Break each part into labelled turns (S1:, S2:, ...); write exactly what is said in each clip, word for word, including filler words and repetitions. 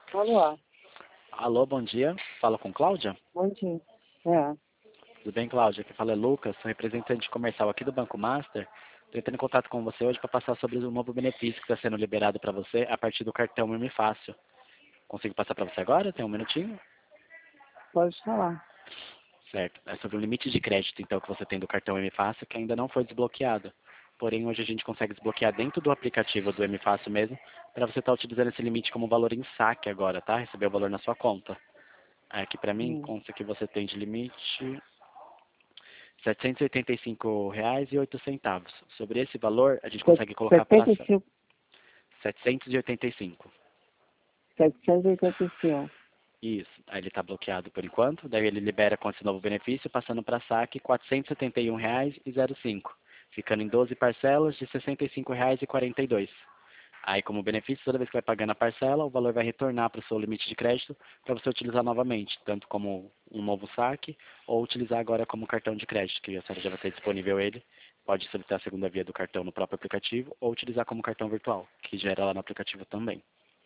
S1: Alô,
S2: Alô, bom dia. Fala com Cláudia?
S1: bom dia. É,
S2: Tudo bem, Cláudia? Aqui fala é Lucas, sou representante comercial aqui do Banco Master. Estou entrando em contato com você hoje para passar sobre o novo benefício que está sendo liberado para você a partir do cartão M Fácil. Consigo passar para você agora? Tem um minutinho?
S1: pode falar.
S2: Certo. É sobre o limite de crédito, então, que você tem do cartão M Fácil, que ainda não foi desbloqueado. Porém, hoje a gente consegue desbloquear dentro do aplicativo do M Fácil mesmo, para você estar utilizando esse limite como valor em saque agora, tá? Receber o valor na sua conta. Aqui para mim,
S1: Hum.
S2: consta que você tem de limite setecentos e oitenta e cinco reais e oito centavos. Sobre esse valor, a gente
S1: Se-
S2: consegue colocar para
S1: setenta e cinco,
S2: setecentos e oitenta e cinco.
S1: setecentos e oitenta e cinco.
S2: Isso. Aí ele está bloqueado por enquanto. Daí ele libera com esse novo benefício, passando para saque quatrocentos e setenta e um reais e zero cinco, ficando em doze parcelas de sessenta e cinco reais e quarenta e dois. Aí, como benefício, toda vez que vai pagando a parcela, o valor vai retornar para o seu limite de crédito para você utilizar novamente, tanto como um novo saque ou utilizar agora como cartão de crédito, que a senhora já vai ter disponível ele. Pode solicitar a segunda via do cartão no próprio aplicativo ou utilizar como cartão virtual, que gera lá no aplicativo também,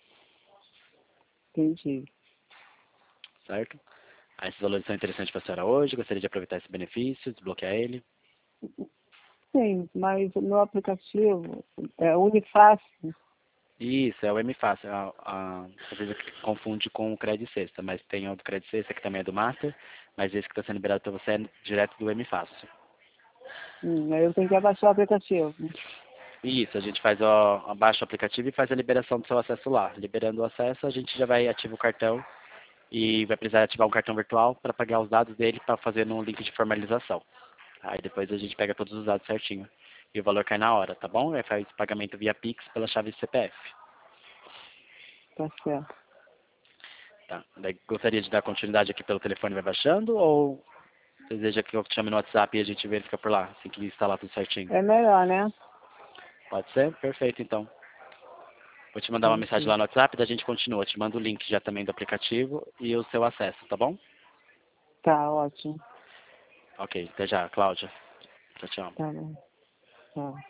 S1: Entendi.
S2: certo? Aí, esses valores são interessantes para a senhora hoje, gostaria de aproveitar esse benefício, desbloquear ele.
S1: Sim, mas o meu aplicativo é Unifácil.
S2: Isso, é o M Fácil. A, a, às vezes confunde com o Credit Sexta, mas tem o do Credit Sexta que também é do Master, mas esse que está sendo liberado para você é direto do M Fácil.
S1: Hum, aí eu tenho que abaixar o aplicativo.
S2: Isso, a gente faz o, abaixa o aplicativo e faz a liberação do seu acesso lá. Liberando o acesso, a gente já vai ativar o cartão e vai precisar ativar um cartão virtual para pagar os dados dele para fazer no link de formalização. Aí depois a gente pega todos os dados certinho. E o valor cai na hora, tá bom? Aí faz pagamento via Pix pela chave C P F.
S1: Tá certo.
S2: Tá. Daí gostaria de dar continuidade aqui pelo telefone vai baixando ou deseja que eu te chame no WhatsApp e a gente verifica por lá, assim que instalar tudo certinho?
S1: É melhor, né?
S2: Pode ser? Perfeito, então. Vou te mandar uma mensagem
S1: Entendi.
S2: lá no WhatsApp e a gente continua. Eu te mando o link já também do aplicativo e o seu acesso, tá bom?
S1: Tá ótimo.
S2: Ok, até já, Cláudia. Tchau, tchau.
S1: Tá bom. Tá.